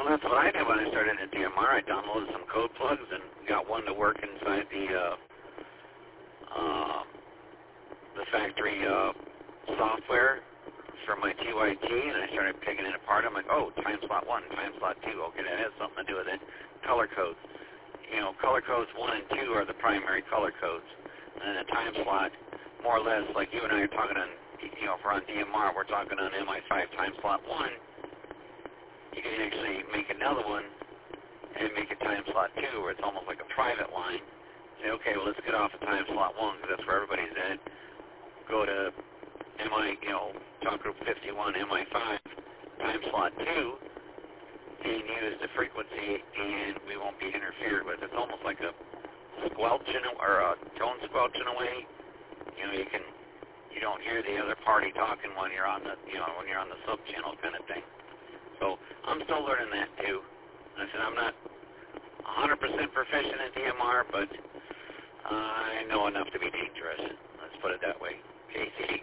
that's what I did when I started at DMR. I downloaded some code plugs and got one to work inside the factory software for my TYT, and I started picking it apart. I'm like, oh, time slot 1, time slot 2. Okay, that has something to do with it. Color codes. Color codes 1 and 2 are the primary color codes. And then a time slot, more or less, like you and I are talking on, if we're on DMR, we're talking on MI5 time slot 1. You can actually make another one and make a time slot 2 where it's almost like a private line. Say, okay, well, let's get off of time slot 1 because that's where everybody's at. Go to talk group 51, MI5, time slot 2, and use the frequency, and we won't be interfered with. It's almost like a squelch or a tone squelch in a way. You don't hear the other party talking when you're on the when you're on the sub channel kind of thing. So I'm still learning that too. I said I'm not 100% proficient at DMR, but I know enough to be dangerous. Let's put it that way. KC.